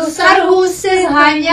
гусар гуси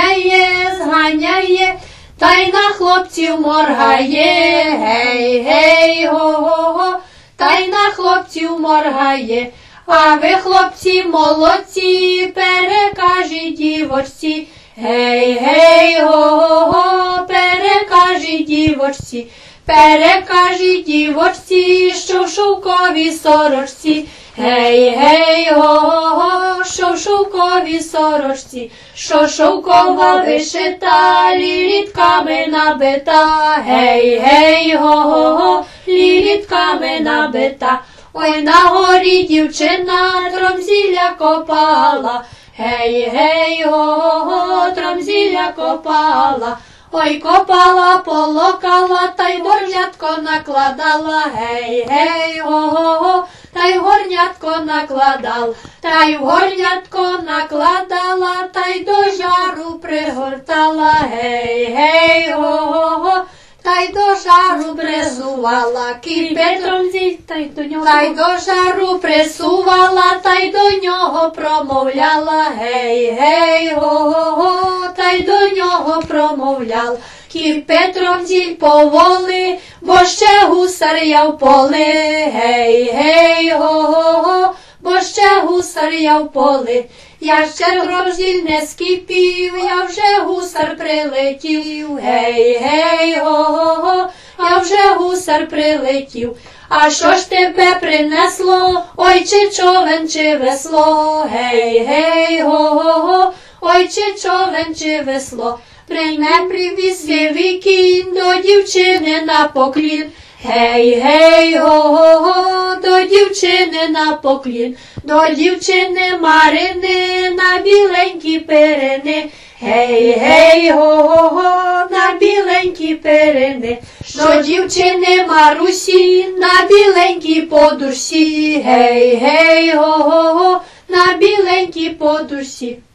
зганяє, та й на хлопців моргає, гей, гей, го-го-го, та й на хлопців моргає. А ви, хлопці, молодці, перекажіть дівочці, гей, гей, го-го-го, перекажіть дівочці, перекажіть дівочці, що в шовковій сорочці, гей, гей, го-го-го, що в шовковій сорочці, що шовкова вишита, лілітками набита, гей, гей, го-го-го, лілітками набита. Ой, на горі дівчина тромзілля копала, гей, гей, го-го-го, тромзілля копала. Ой, копала, полокала, та й горнятко накладала, гей, гей, го-го-го, та й горнятко накладала, та й горнятко накладала, та й до жару пригортала, гей, гей, го-го-го, та й до жару присувала, кипить тромзіль, та й до жару присувала, та й до нього промовляла, гей, гей, го-го-го, та й до нього промовляла. Кипить тромзіль поволи, бо ще гусар я в полі, гей, гей, го-го-го, бо ще гусар я в полі. Я ще тромзіль не скипів, я вже гусар прилетів, гей, гей, го-го-го, я вже гусар прилетів. А що ж тебе принесло, ой, чи човен, чи весло, гей, гей, го-го-го, ой, чи човен, чи весло. Привіз лівий кінь до дівчини на поклін, гей, гей, го-го-го, до дівчини на поклін, до дівчини Марини на біленькі перини, гей, гей, го-го-го, на біленькі перини, до дівчини Марусі на біленькій подушці, гей, гей, го-го-го, на біленькій подушці.